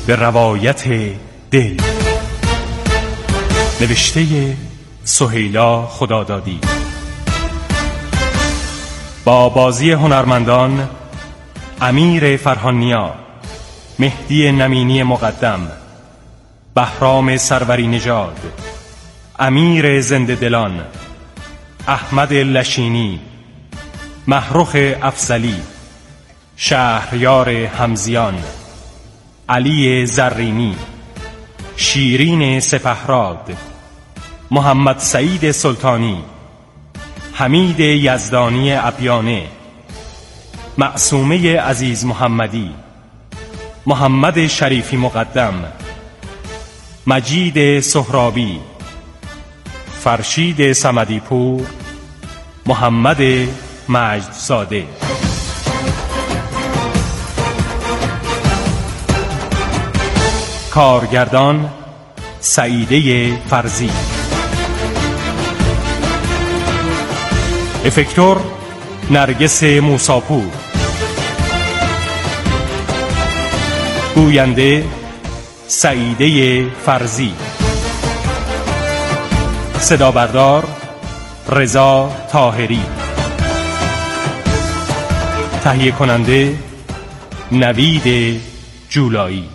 به روایت دل. نوشته سهیلا خدادادی، با بازی هنرمندان امیر فرهانیا، مهدی نمینی مقدم، بهرام سروری نژاد، امیر زنده دلان، احمد لشینی، محروخ افضلی، شهریار همزیان، علی زرینی، شیرین سپهراد، محمد سعید سلطانی، حمید یزدانی ابیانه، معصومه عزیز محمدی، محمد شریفی مقدم، مجید سهرابی، فرشید صمدی پور، محمد مجدزاده. کارگردان سعیده فرزی. افکتور نرگس موساپور. گوینده سعیده فرزی. صدا بردار رضا طاهری. تهیه کننده نوید جولایی.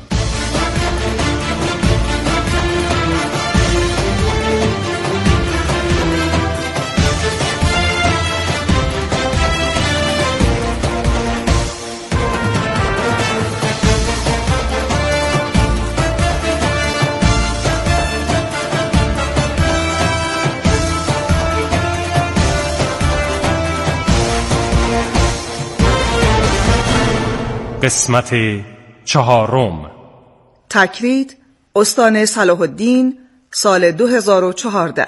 قسمت 4. تکرید استان صلاح الدین، سال 2014.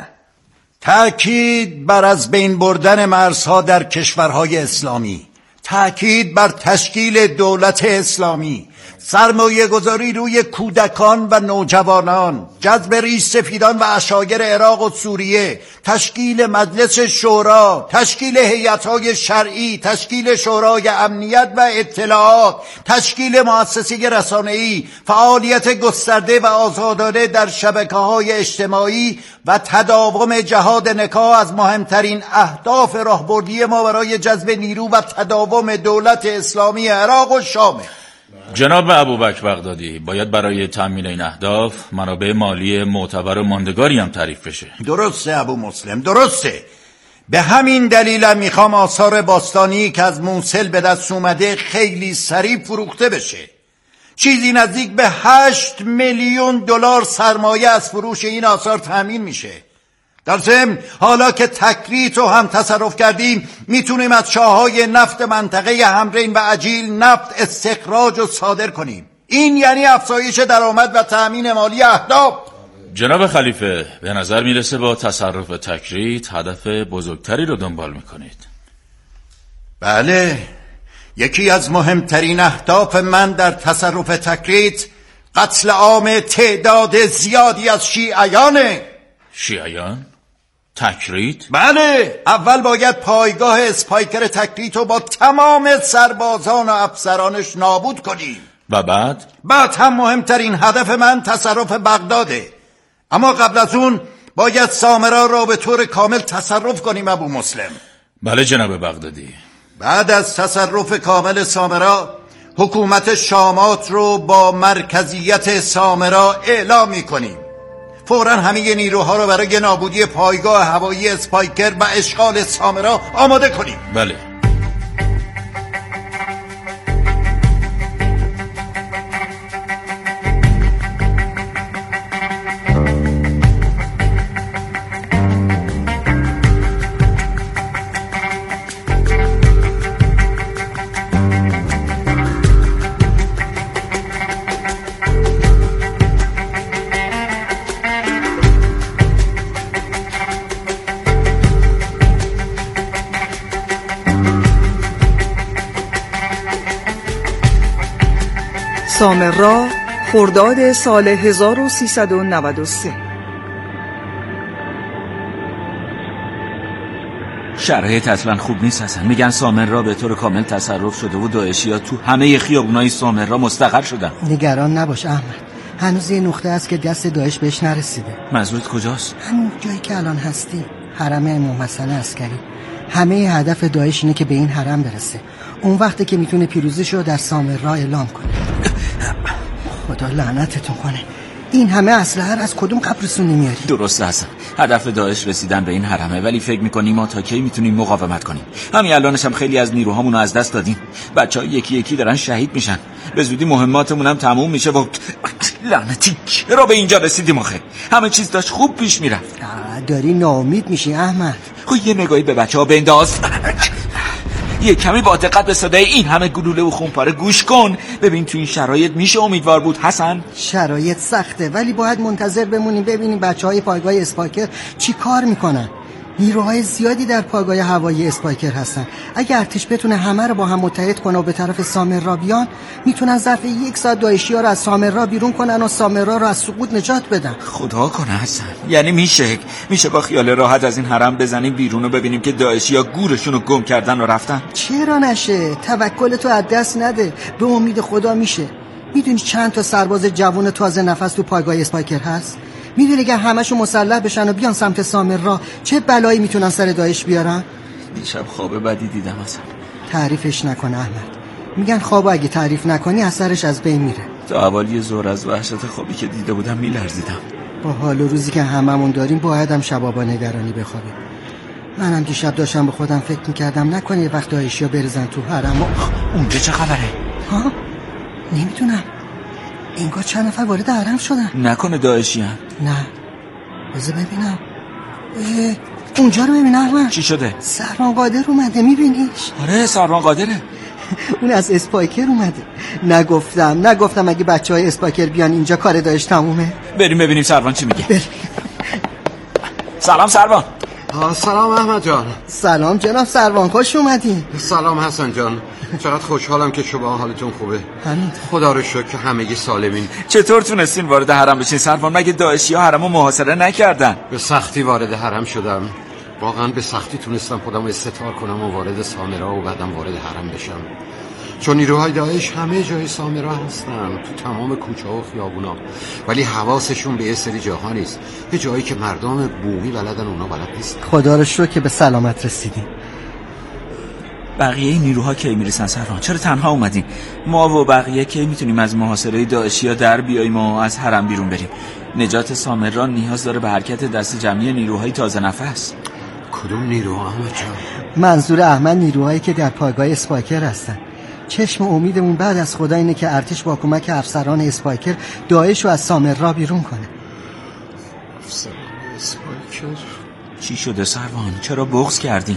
تأکید بر از بین بردن مرزها در کشورهای اسلامی، تأکید بر تشکیل دولت اسلامی، سرمایه گذاری روی کودکان و نوجوانان، جذب ریش سفیدان و عشایر عراق و سوریه، تشکیل مجلس شورا، تشکیل هیئت‌های شرعی، تشکیل شورای امنیت و اطلاعات، تشکیل مؤسسه رسانه‌ای، فعالیت گسترده و آزادانه در شبکه‌های اجتماعی و تداوم جهاد نکاح از مهمترین اهداف راهبردی ما برای جذب نیرو و تداوم دولت اسلامی عراق و شام. جناب ابوبکر بغدادی، باید برای تامین این اهداف منابع مالی معتبر و ماندگاری هم تعریف بشه. درسته ابو مسلم، درسته. به همین دلیل میخوام آثار باستانی که از موصل به دست اومده خیلی سریع فروخته بشه. چیزی نزدیک به 8 میلیون دلار سرمایه از فروش این آثار تامین میشه. در ضمن حالا که تکریت رو هم تصرف کردیم، میتونیم از چاهای نفت منطقه حمرین و عجیل نفت استخراج و صادر کنیم. این یعنی افزایش درآمد و تأمین مالی اهداف. جناب خلیفه، به نظر میرسه با تصرف تکریت هدف بزرگتری رو دنبال میکنید. بله، یکی از مهمترین اهداف من در تصرف تکریت قتل عام تعداد زیادی از شیعیانه. شیعیان؟ تکریت؟ بله، اول باید پایگاه اسپایکر تکریت رو با تمام سربازان و افسرانش نابود کنیم و بعد هم مهمترین هدف من تصرف بغداده. اما قبل از اون باید سامرا را به طور کامل تصرف کنیم ابو مسلم. بله جناب بغدادی. بعد از تصرف کامل سامرا، حکومت شامات رو با مرکزیت سامرا اعلام می‌کنیم. فوراً همه نیروها رو برای نابودی پایگاه هوایی اسپایکر و اشغال سامرا آماده کنیم. بله. سامرا، خرداد سال 1393. شرایط اصلا خوب نیست حسن. میگن سامرا به طور کامل تصرف شده و داعشی‌ها تو همه خیابونای سامرا مستقر شدن. نگران نباش احمد، هنوز یه نقطه است که دست داعش بهش نرسیده. منظورت کجاست؟ همون جایی که الان هستی، حرم امام حسن عسکری. همه هدف داعش اینه که به این حرم برسه. اون وقته که میتونه پیروزیش رو در سامرا اعلام کنه. خدا لعنتتون کنه، این همه اسلحه از کدوم قبرستون نمیاری؟ درسته حسن، هدف داعش رسیدن به این حرمه، ولی فکر میکنیم ما تا کی میتونیم مقاومت کنیم؟ همین الانش هم خیلی از نیروهامون رو از دست دادیم. بچه‌ها یکی یکی دارن شهید میشن. به زودی مهماتمون هم تموم میشه و لعنتی چرا به اینجا رسیدیم آخه؟ همه چیز داشت خوب پیش میرفت. داری ناامید میشی احمد. خب یه نگاهی به بچه‌ها بنداز. یه کمی با دقت به صدای این همه گلوله و خونپاره گوش کن. ببین تو این شرایط میشه امیدوار بود حسن؟ شرایط سخته، ولی باید منتظر بمونیم ببینیم بچهای پایگاه اسپایکر چی کار میکنن. نیروهای زیادی در پایگاه هوایی اسپایکر هستن. اگه ارتش بتونه همه رو با هم متحد کنه و به طرف سامرا بیان، میتونن ظرف 1 ساعت داعشی‌ها رو از سامرا بیرون کنن و سامرا رو از سقوط نجات بدن. خدا کنه حسن. یعنی میشه با خیال راحت از این حرم بزنیم بیرون و ببینیم که داعشی‌ها گورشون رو گم کردن و رفتن؟ چرا نشه؟ توکلتو از دست نده، به امید خدا میشه. میدونی چند تا سرباز جوان تازه نفس تو پایگاه اسپایکر هست؟ میدونی که همشون مسلح بشن و بیان سمت سامرا چه بلایی میتونن سر داعش بیارن؟ دیشب خواب بدی دیدم اصلا. تعریفش نکن احمد. میگن خواب اگه تعریف نکنی اثرش از بین میره. تا حوالی ظهر از وحشت خوابی که دیده بودم میلرزیدم. با حال و روزی که هممون داریم باید هم شبابا نگرانی بخوابیم. منم دیشب داشتم به خودم فکر میکردم نکنه یه وقت داعشیا بریزن تو حرم. اونجا چه خبره؟ ها؟ نمیدونم. انگار چند نفر وارد حرم شدن. نکنه داعشی هم؟ نه بذار ببینم. اونجا رو ببین احمد. چی شده؟ سروان قادر اومده، میبینیش؟ آره سروان قادره. اون از اسپایکر اومده. نگفتم اگه بچهای اسپایکر بیان اینجا کار داعش تمومه. بریم ببینیم سروان چی میگه. سلام سروان. سلام احمد جان. سلام جناب سروان، خوش اومدین. سلام حسن جان، چقدر خوشحالم که شما حالتون خوبه. همین خدا رو شکر که همگی سالمین. چطور تونستین وارد حرم بشین سروان؟ مگه داعشی‌ها حرمو محاصره نکردن؟ به سختی وارد حرم شدم، واقعا به سختی تونستم خودم استتار کنم و وارد سامرا و بعدم وارد حرم بشم، چون نیروهای داعش همه جای سامرا هستن، تو تمام کوچه و خیابونا، ولی حواسشون به یه سری جاها نیست، یه جایی که مردم بومی بلدن اونا بلد نیست. خدا رو شکر که به سلامت رسیدیم. بقیه نیروها کی میرسن سروان؟ چرا تنها اومدین؟ ما و بقیه کی میتونیم از محاصره داعشی‌ها در بیاییم و از حرم بیرون بریم؟ نجات سامرا نیاز داره به حرکت دست جمعی نیروهای تازه نفس. کدوم نیروها احمد جان؟ منظور احمد نیروهایی که در پایگاه اسپایکر هستن. چشم امیدمون بعد از خدا اینه که ارتش با کمک افسران اسپایکر داعش رو از سامرا بیرون کنه. افسران اسپایکر؟ چی شده سروان؟ چرا بغض کردین؟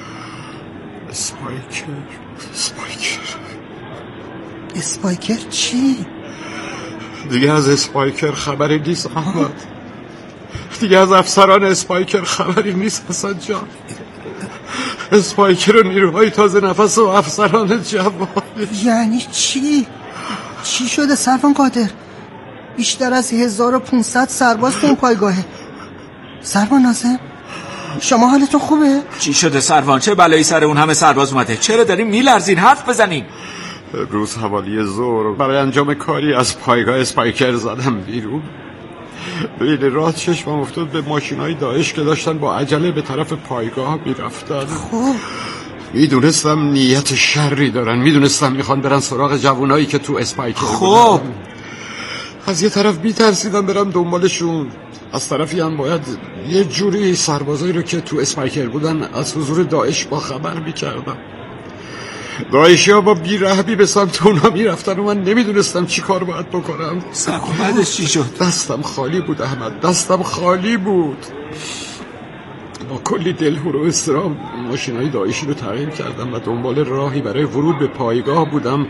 اسپایکر چی؟ دیگه از اسپایکر خبری نیست احمد. دیگه از افسران اسپایکر خبری نیست حسن جان. اسپایکر و نیروهای تازه نفس و افسران جوان. یعنی چی؟ چی شده سروان قادر؟ بیشتر از 1500 سرباز تو اون پایگاهه. سروان ناظم شما حالتون خوبه؟ چی شده سروان؟ چه بلایی سر اون همه سرباز اومده؟ چرا دارین میلرزین؟ حرف بزنین. روز حوالی ظهر برای انجام کاری از پایگاه اسپایکر زدم بیرون. بین راه چشمم افتاد به ماشینای داعش که داشتن با عجله به طرف پایگاه میرفتن. خب میدونستم نیت شری دارن، میدونستم میخوان برن سراغ جوانایی که تو اسپایکر خب بودن. از یه طرف میترسیدم برم دنبالشون، از طرفی هم باید یه جوری سربازایی رو که تو اسپایکر بودن از حضور داعش با خبر میکردم. داعشی ها با بیرحمی به سمت اونا میرفتن و من نمیدونستم چی کار باید بکنم. بعدش چی شد؟ دستم خالی بود احمد، دستم خالی بود. با کلی دلهور و استرام ماشینای داعشی رو تعقیب کردم و دنبال راهی برای ورود به پایگاه بودم.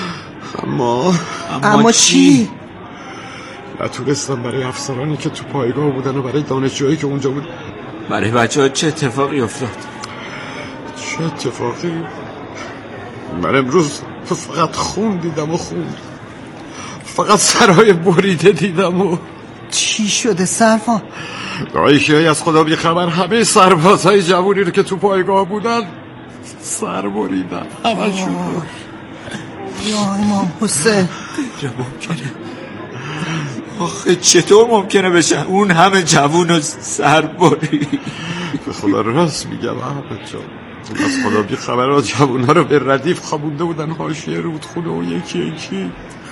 اما چی؟ نتونستم برای افسرانی که تو پایگاه بودن و برای دانشجویی که اونجا بود. برای بچه‌ها چه اتفاقی افتاد؟ چه اتفاقی؟ من امروز فقط خون دیدم و خون، فقط سرای بریده دیدم و چی شده سرفا؟ دایشی از خدا بی خبر همه سربازهای جوونی رو که تو پایگاه بودن سر بریدن همشون. یا امام حسین، غیر ممکنه. آخه چطور ممکنه بشه اون همه جوون رو سر برید؟ به خدا راست میگم احمد جان، از خدا بی خبر جوون ها رو به ردیف خوابونده بودن حاشیه رودخونه و یکی یکی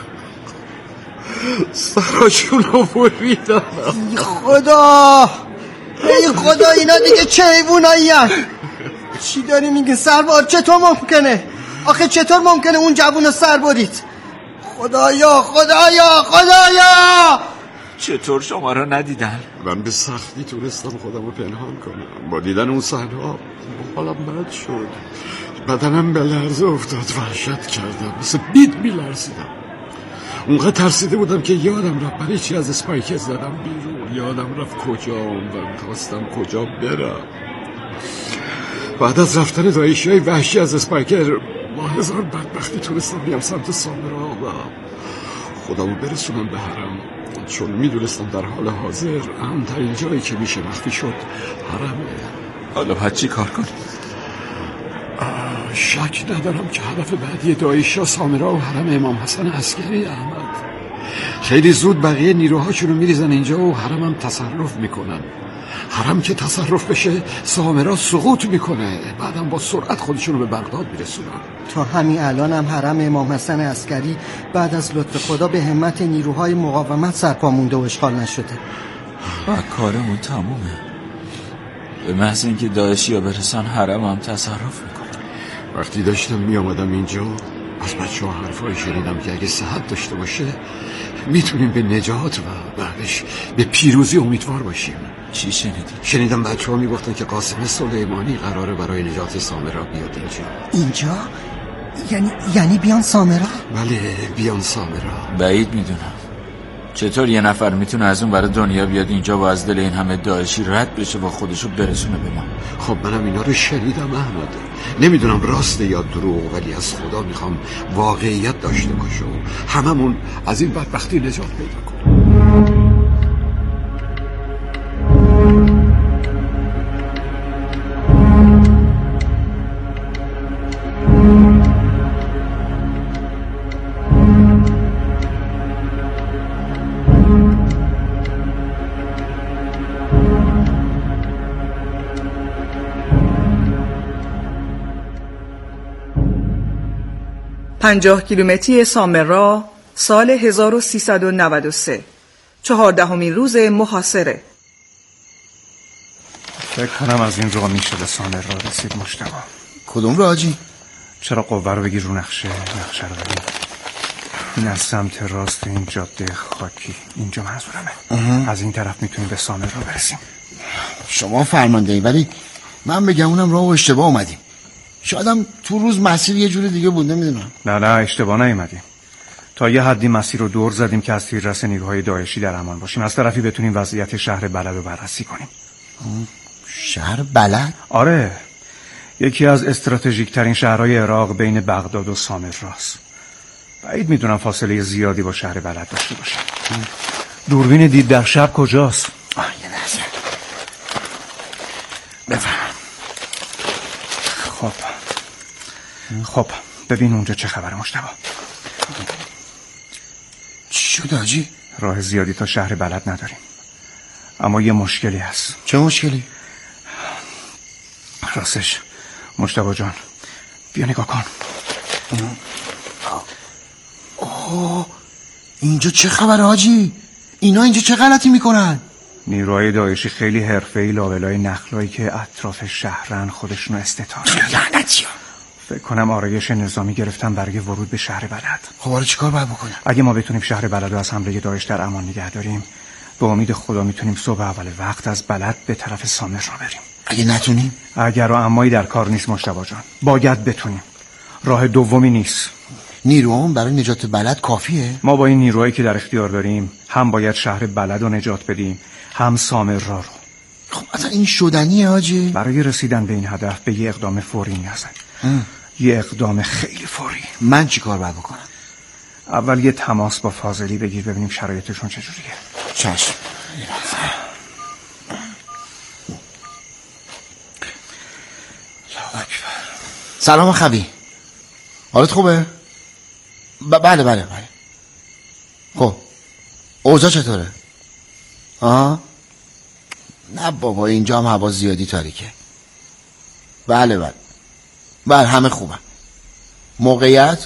سراشون رو بریدن. ای خدا، ای خدا، اینا دیگه چه حیوانایی هست؟ چی داری میگه سرباز؟ چطور ممکنه؟ آخه چطور ممکنه اون جوون رو سر برید؟ خدایا خدایا خدایا! چطور شما رو ندیدن؟ من به سختی تونستم خودم رو پنهان کنم. با دیدن اون صحنه ها حالم بد شد، بدنم به لرزه افتاد، وحشت کردم، مثل بید میلرزیدم. اونقدر ترسیده بودم که یادم رفت برای چی از اسپایکر زدم بیرون، یادم رفت کجام و خواستم کجا برم. بعد از رفتن دایشی‌های وحشی از اسپایکر با هزار بدبختی تونستم بیام سمت سامرا و خودمو برسونم به حرم، چون میدونستم در حال حاضر امن‌ترین جایی که میشه مخفی شد حرمه. حالا باید چی کار کنی؟ شک ندارم که هدف بعدی دایش‌ها سامرا و حرم امام حسن عسکری احمد. خیلی زود بقیه نیروهاشون رو میریزن اینجا و حرمم تصرف میکنن. حرم که تصرف بشه سامرا سقوط میکنه، بعدم با سرعت خودشون رو به بغداد میرسونن. تا همین الان هم حرم امام حسن عسکری بعد از لطف خدا به همت نیروهای مقاومت سرپا مونده و اشغال نشده. کارمون تمومه. به محض اینکه داعشی ها برسن حرم هم تصرف میکنه. وقتی داشتم میامدم اینجا از بچه ها حرفای شنیدم که اگه صحت داشته باشه میتونیم به نجات و بعدش به پیروزی امیدوار باشیم. چی شنیدی؟ شنیدم بچه ها میگفتن که قاسم سلیمانی قراره برای نجات سامرا بیاد اینجا؟ یعنی بیان سامرا؟ بله بیان سامرا. بعید میدونم. چطور یه نفر میتونه از اون برای دنیا بیاد اینجا و از دل این همه داعشی رد بشه و خودشو برسونه به ما؟ خب منم اینا رو شنیدم احمد، نمیدونم راسته یا دروغ، ولی از خدا میخوام واقعیت داشته باشه و هممون از این بدبختی نجات پیدا کنیم. پنجاه کیلومتری سامرا، سال 1393، 14مین روز محاصره. فکر کنم از این راه میشه به سامرا رسید. مجتبی کدوم راه حاجی؟ چرا قوه رو بگیر رو نقشه رو بگیر. این از سمت راست این جاده خاکی، اینجا منظورمه. از این طرف میتونیم به سامرا برسیم. شما فرماندهی، ولی من بگم اونم راه اشتباه اومدیم. شایدم تو روز مسیر یه جوری دیگه بود، نمیدونم. نه اشتباه نیومدیم. تا یه حدی مسیر رو دور زدیم که از تیررس نیروهای داعشی در امان باشیم، از طرفی بتونیم وضعیت شهر بلد رو بررسی کنیم. شهر بلد؟ آره، یکی از استراتژیک ترین شهرهای عراق بین بغداد و سامراست. بعید میدونم فاصله زیادی با شهر بلد داشته باشه. دوربین دید در شب کجاست؟ یه لحظه بفهم. خب ببین اونجا چه خبره مجتبی؟ چی شد حاجی؟ راه زیادی تا شهر بلد نداریم، اما یه مشکلی هست. چه مشکلی؟ راستش مجتبی جان بیا نگاه کن. اینجا چه خبره حاجی؟ اینا اینجا چه غلطی میکنن؟ نیروهای داعشی خیلی حرفه‌ای لابلای نخلایی که اطراف شهرن خودشونو استتار لعنتیا. فکر کنم آرایش نظامی گرفتن برای ورود به شهر بلد. خب حالا چیکار باید بکنیم؟ اگه ما بتونیم شهر بلد رو از حمله داعش در امان نگه داریم، به امید خدا میتونیم صبح اول وقت از بلد به طرف سامرا بریم. اگه نتونیم؟ اگر و امایی در کار نیست مجتبی جان، باید بتونیم. راه دومی نیست. نیروهام برای نجات بلد کافیه؟ ما با این نیروهایی که در اختیار داریم هم باید شهر بلد رو نجات بدیم، هم سامرا رو. خب اصلا این شدنیه حاجی؟ برای رسیدن به این هدف به یه اقدام فوری نیازه. یه اقدام خیلی فوری. من چی کار باید بکنم؟ اول یه تماس با فاضلی بگیر ببینیم شرایطشون چجوریه. چشم. سلام خبی، حالت خوبه؟ بله. خب اوضاع چطوره؟ نه بابا اینجا هم هوا زیادی تاریکه. بله همه خوبه. موقعیت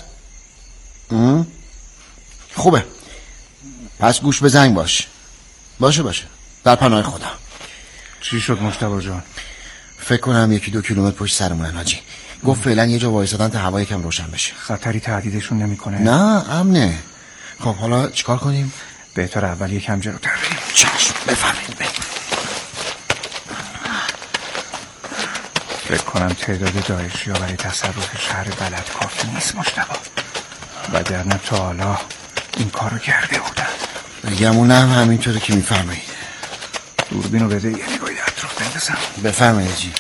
خوبه. پس گوش به زنگ باشه در پناه خدا. چی شد مجتبی جان؟ فکر کنم 1-2 کیلومتر پشت سرمونن حاجی. گفت فعلا یه جا وایسادن تا هوا یکم روشن بشه. خطری تهدیدشون نمیکنه؟ نه امنه. خب حالا چیکار کنیم؟ بهتر اول یکم جلوتر بریم. چشم بفرمایید. فکر کنم تعداد داعشی‌ها برای تصرف شهر بلد کافی نیست مجتبی، وگرنه تا حالا این کارو کرده بودن. بگمونم همینطوره که میفرمایید. دوربینو بده یه نگاهی در اطراف بندازم. بفرمایید جی.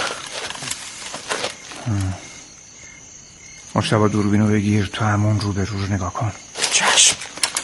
مجتبی دوربینو بگیر تو همون رو به رو نگاه کن. چشم.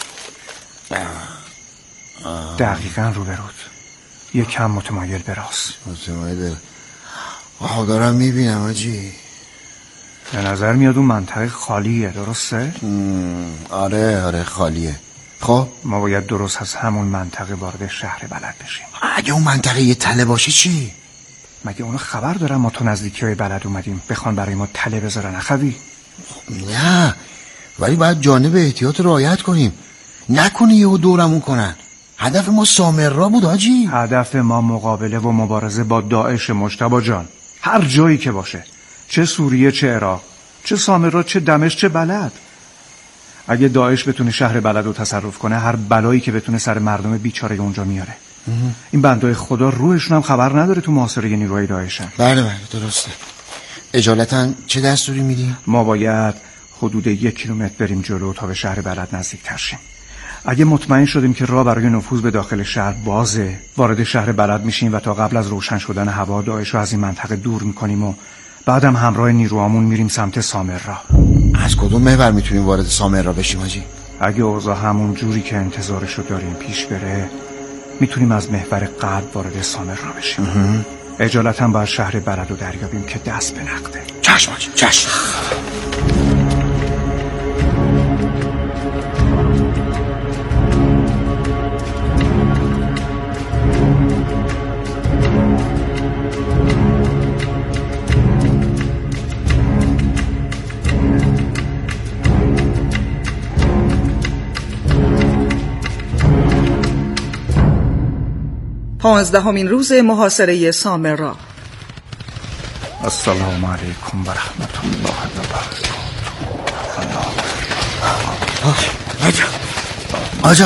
دقیقاً رو به رود، یکم متمایل به راست. متمایل دارم میبینم آجی. به نظر میاد اون منطقه خالیه، درسته؟ آره خالیه. خب ما باید درست از همون منطقه وارد شهر بلد بشیم. اگه اون منطقه یه تله باشه چی؟ مگه اونا خبر دارن ما تو نزدیکی های بلد اومدیم بخوان برای ما تله بذارن اخوی؟ نه ولی باید جانب احتیاط رعایت کنیم، نکنه یهو دورمون کنن. هدف ما سامرا بود آجی. هدف ما مقابله و مبارزه با داعش مجتبی جان، هر جایی که باشه، چه سوریه چه عراق چه سامرا چه دمشق چه بلد. اگه داعش بتونه شهر بلد رو تصرف کنه، هر بلایی که بتونه سر مردم بیچاره اونجا میاره. این بندای خدا روحشون هم خبر نداره تو محاصره نیروهای داعشن. بله درسته. اجالتا چه دستوری میدی؟ ما باید حدود 1 کیلومتر بریم جلو تا به شهر بلد نزدیک‌تر شیم. اگه مطمئن شدیم که راه برای نفوذ به داخل شهر بازه، وارد شهر بلد میشیم و تا قبل از روشن شدن هوا داعش رو از این منطقه دور میکنیم و بعدم همراه نیروهامون میریم سمت سامرا. از کدوم محور میتونیم وارد سامرا بشیم حاجی؟ اگه اوضاع همون جوری که انتظارشو داریم پیش بره، میتونیم از محور قلب وارد سامرا بشیم. اجالتا باید شهر بلد رو دریابیم که دست به نقده. چشم حاجی چشم. پانزدهمین روز محاصره سامرا. السلام علیکم و رحمت الله و برکاته. آجا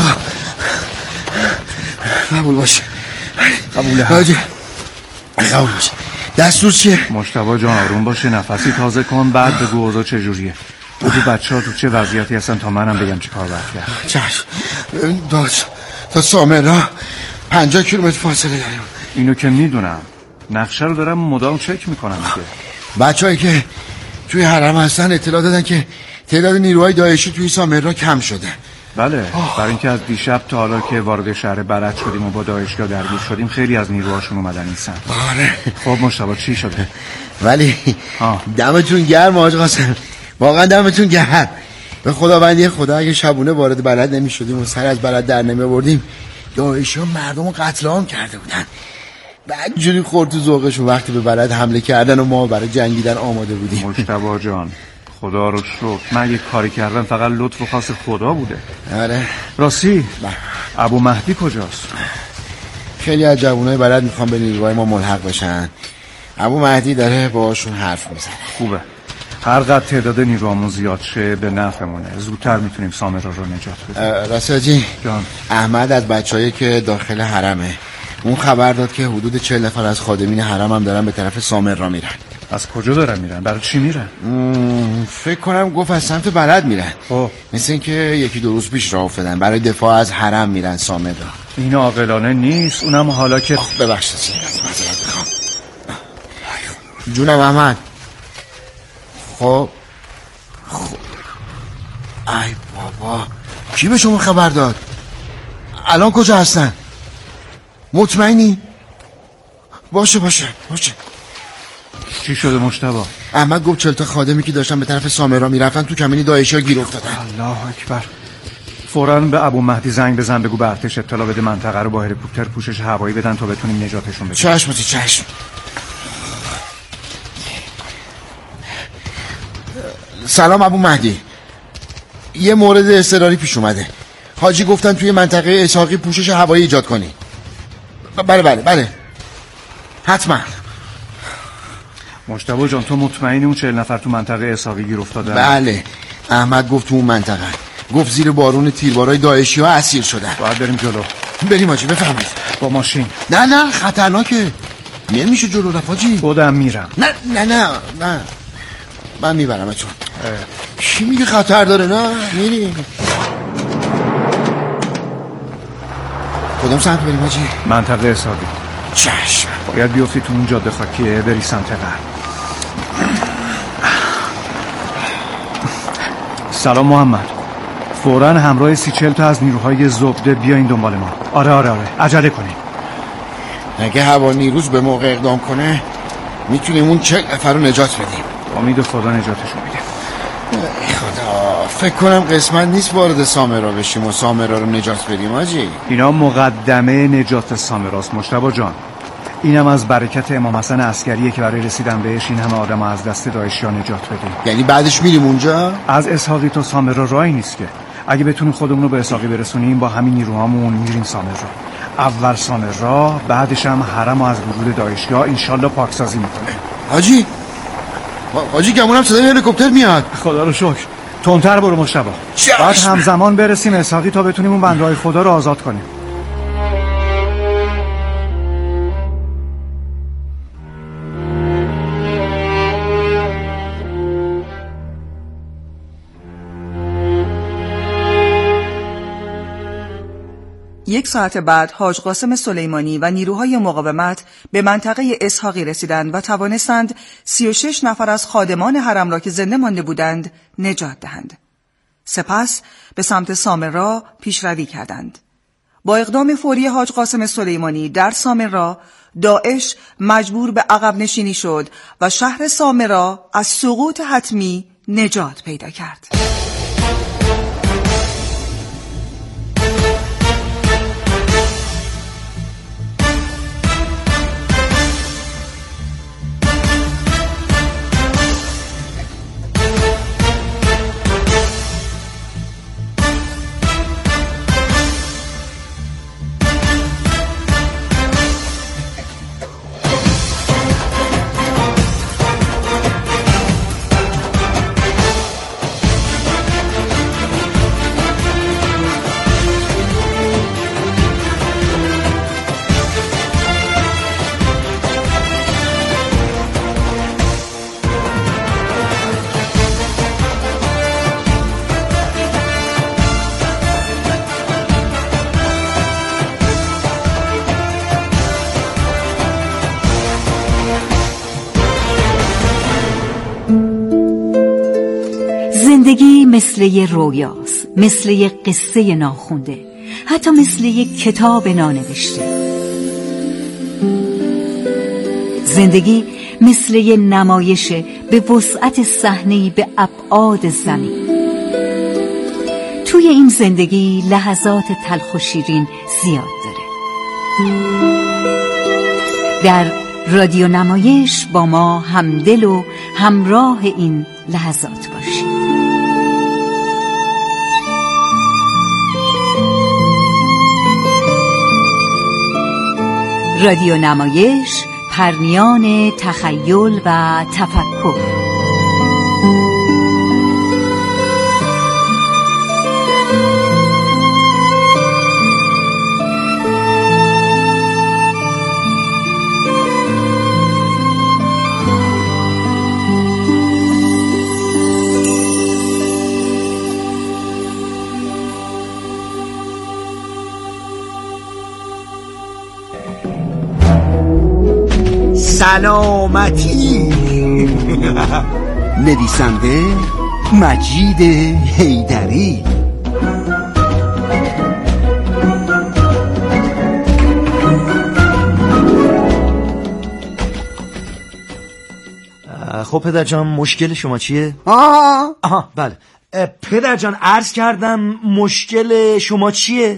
قبول باشه. قبوله حاجی قبول باشه. دستور چیه؟ مجتبی جان آروم باشه، نفسی تازه کن، بعد بگو اوضاع چجوریه. بگو بچه ها تو چه وضعیتی هستن تا منم بگم چه کار باید کرد. چشم. تا سامرا 50 کیلومتر فاصله داریم. اینو که میدونم، نقشه رو دارم مدام چک میکنم دیگه. بچه‌هایی که توی حرم هستن اطلاع دادن که تعداد نیروهای داعشی توی سامرا کم شده. بله، برای اینکه از دیشب تا حالا که وارد شهر بلد شدیم و با داعشیا درگیر شدیم خیلی از نیروهاشون اومدن این سمت. آره. خب مجتبی چی شده؟ ولی دمتون گرم آقا قاسم، واقعا دمتون گرم. به خداوندی خدا اگه شبونه وارد بلد نمی‌شدیم و سر از بلد در نمی‌آوردیم، داعشیا مردم رو قتل عام کرده بودن. بعد جوری خورد تو ذوقشون وقتی به بلد حمله کردن و ما برای جنگیدن آماده بودیم. مجتبی جان خدا رو شکر، من یک کاری کردم فقط لطف و خاص خدا بوده. آره راستی ابو مهدی کجاست؟ خیلی از جوانای بلد میخوان به نیروهای ما ملحق بشن. ابو مهدی داره باهاشون حرف میزنه. خوبه، هر قدر تعداد نیروامون زیاد شه به نفعمونه، زودتر میتونیم سامرا رو نجات بدیم. راستی جان احمد از بچه‌هایی که داخل حرمه اون خبر داد که حدود 40 نفر از خادمین حرم هم دارن به طرف سامرا میرن. از کجا دارن میرن؟ برای چی میرن؟ فکر کنم گفت از سمت بلد میرن. مثل این که 1-2 روز پیش راه افتادن، برای دفاع از حرم میرن سامرا. این عاقلانه نیست، اونم حالا که ببخشید معذرت میخوام. جونم احمد. خب ای بابا کی به شما خبر داد؟ الان کجا هستن؟ مطمئنی؟ باشه. چی شده مجتبی؟ احمد گفت 40 تا خادمی که داشتن به طرف سامرا میرفتن تو کمینی داعشیا گیر افتادن. الله اکبر. فوراً به ابو مهدی زنگ بزن، بگو به ارتش اطلاع بده، منطقه رو با هلیکوپتر پوشش هوایی بدن تا بتونیم نجاتشون بدیم. چشم. سلام ابو مهدی. یه مورد اضطراری پیش اومده. حاجی گفتن توی منطقه اسحاقی پوشش هوایی ایجاد کنی. بله. حتما. مجتبی جان تو مطمئنی اون 40 نفر تو منطقه اسحاقی گیر افتادن؟ بله. احمد گفت تو اون منطقه. گفت زیر بارون تیربارای داعشی‌ها اسیر شدن. باید بریم جلو. بریم حاجی بفهمید. با ماشین. نه خطرناکه. نمیشه جلو رفت حاجی. خودم میرم. نه. من میبرمتون. کی میگه خطر داره؟ نه میری. کدوم سمت بریم حاجی؟ منطقه اسحاقی. چشم. باید بیافتی تو اون جاده خاکیه، بری سمت غرب. سلام محمد. فوراً همراه 30-40 تا از نیروهای زبده بیاین دنبال ما. آره عجله کنیم. اگه هوا نیروز به موقع اقدام کنه میتونیم اون 40 نفر رو نجات بدیم. امید خدا نجاتشون میده. خدا، فکر کنم قسمت نیست وارد سامرا بشیم و سامرا رو نجات بدیم حاجی. اینا مقدمه نجات سامراست مجتبی جان. اینم از برکت امام حسن عسکریه که برای رسیدن بهش این همه آدم از دست داعشیا نجات بدیم. یعنی بعدش میریم اونجا؟ از اسحاقی تا سامرا راهی نیست که. اگه بتونیم خودمون رو به اسحاقی برسونیم با همین نیروهامون میریم سامرا. اول سامرا، بعدش هم حرم از ورود داعشیا انشالله پاکسازی میکنه. حاجی گمونم صدای هلیکوپتر میاد. خدا رو شکر. تندتر برو مجتبی. بعد همزمان برسیم اسحاقی تا بتونیم اون بنده‌های خدا رو آزاد کنیم. یک ساعت بعد حاج قاسم سلیمانی و نیروهای مقاومت به منطقه اسحاقی رسیدند و توانستند 36 نفر از خادمان حرم را که زنده مانده بودند نجات دهند. سپس به سمت سامرا پیشروی کردند. با اقدام فوری حاج قاسم سلیمانی در سامرا، داعش مجبور به عقب نشینی شد و شهر سامرا از سقوط حتمی نجات پیدا کرد. زندگی مثل یه رویاست، مثل یه قصه ناخونده، حتی مثل یه کتاب نانوشته. زندگی مثل یه نمایشه به وسعت صحنه‌ای به ابعاد زمین. توی این زندگی لحظات تلخ و شیرین زیاد داره. در رادیو نمایش با ما همدل و همراه این لحظات باشید. رادیو نمایش، پرنیان تخیل و تفکر. سلامتی. نویسنده مجید حیدری. خب پدر جان مشکل شما چیه؟ آها بله. پدر جان عرض کردم مشکل شما چیه؟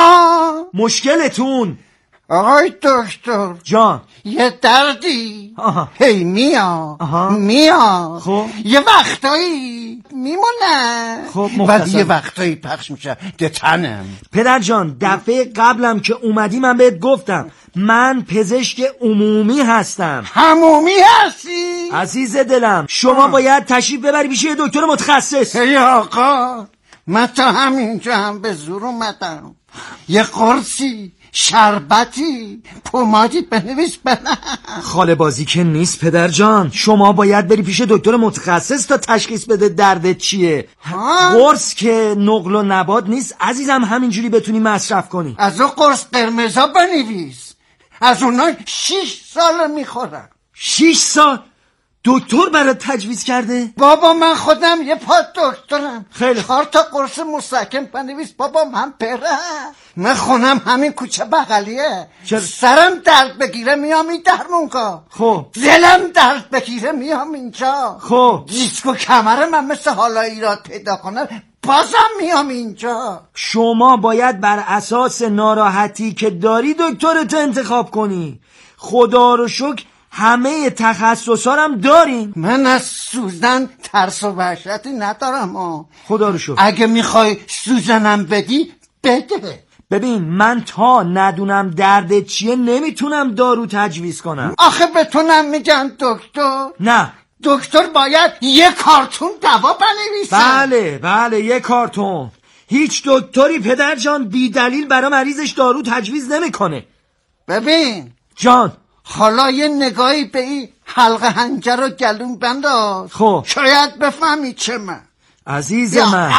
مشکلتون آقای دکتر جان یه دردی هی میاد خب یه وقتایی میمونه خب بعد یه وقتایی پخش میشه دتنم. پدر جان دفعه قبلم که اومدی من بهت گفتم من پزشک عمومی هستم. همومی هستی؟ عزیز دلم شما باید تشریف ببری پیش یه دکتر متخصص. ای آقا من تا همینجا هم به زور اومدم، یه قرصی شربتی پمادی بنویس بدم. خاله بازی که نیست پدر جان، شما باید بری پیش دکتر متخصص تا تشخیص بده دردت چیه. قرص که نقل و نبات نیست عزیزم، همینجوری بتونی مصرف کنی. از اون قرص قرمزا بنویس، از اونها 6 سال میخورم. 6 سال؟ دکتر برات تجویز کرده؟ بابا من خودم یه پا دکترم. خیلی 4 تا قرص مسکن بنویس بابا من برم. من خونم همین کوچه بغلیه. سرم درد بگیره میام این درمونگاه. خب دلم درد بگیره میام اینجا. خب دیسک و کمر من مثل حالا ایراد پیدا کنه بازم میام اینجا. شما باید بر اساس ناراحتی که داری دکترت انتخاب کنی. خدا رو شکر همه تخصصا هم داریم. من از سوزن ترس و وحشتی ندارم. خدا رو شکر. اگه میخوای سوزنم بدی بده. ببین من تا ندونم دردت چیه نمیتونم دارو تجویز کنم. آخه بتونم میگم دکتر؟ نه دکتر باید یه کارتون دوا بنویسه. بله یه کارتون. هیچ دکتری پدر جان بی دلیل برای مریضش دارو تجویز نمیکنه. ببین جان حالا یه نگاهی به این حلقه حنجر رو گلون بنداز. خب شاید بفهمی چه من. عزیز من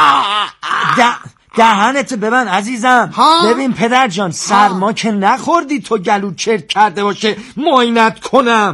دهنت ببند عزیزم. ببین پدر جان سرما که نخوردی تو گلو چرک کرده باشه معاینت کنم.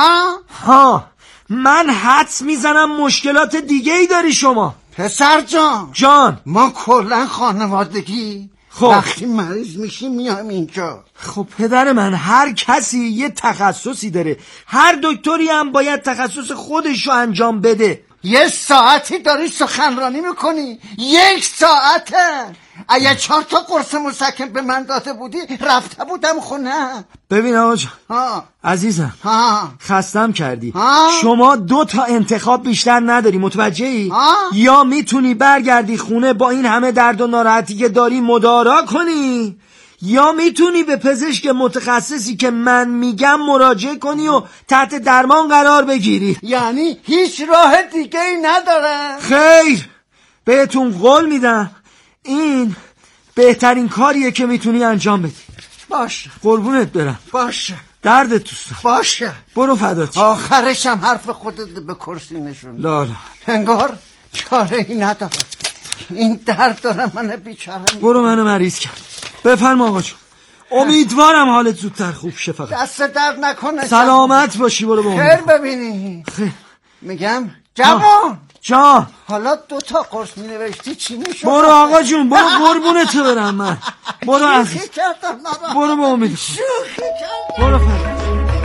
من حدس میزنم مشکلات دیگه ای داری شما. پسر جان ما کلن خانوادگی وقتی مریض میشی میام اینجا. خب پدر من هر کسی یه تخصصی داره، هر دکتری هم باید تخصص خودشو انجام بده. یه ساعتی داری سخنرانی میکنی، 1 ساعته. اگه 4 تا قرص مسکن به من داده بودی رفته بودم خونه. ببین آقا جان عزیزم خستم کردی. شما 2 تا انتخاب بیشتر نداری، متوجهی؟ یا میتونی برگردی خونه با این همه درد و ناراحتی که داری مدارا کنی، یا میتونی به پزشک متخصصی که من میگم مراجعه کنی و تحت درمان قرار بگیری. یعنی هیچ راه دیگه ای نداره؟ خیر بهتون قول میدم این بهترین کاریه که میتونی انجام بدی. باشه قربونت برم. باشه دردت دوستم. باشه برو فدات. آخرش هم حرف خودت به کرسی نشون. لالا انگار چاره ای نداره. این درد داره من بیچاره. برو منو مریض کرد. بفرما آقا جون. امیدوارم حالت زودتر خوب شه. فقط دست درد نکنه. سلامت باشی. برو با خیر ببینی. خیر. میگم جوان جان حالا 2 تا قرص می نوشتی چی می شود؟ برو آقا جون برو قربونت برم من. برو عزیز. برو با امید. برو فرد.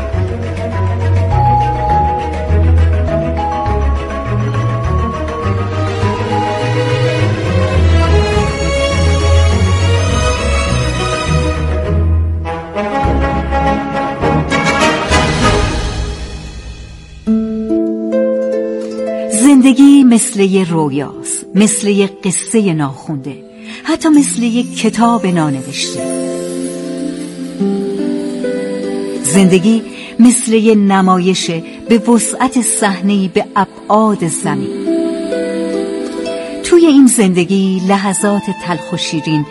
زندگی مثل یه رویاست، مثل یه قصه ناخونده، حتی مثل یه کتاب نانوشته. زندگی مثل یه نمایشه به وسعت صحنه‌ای به ابعاد زمین. توی این زندگی لحظات تلخ و شیرین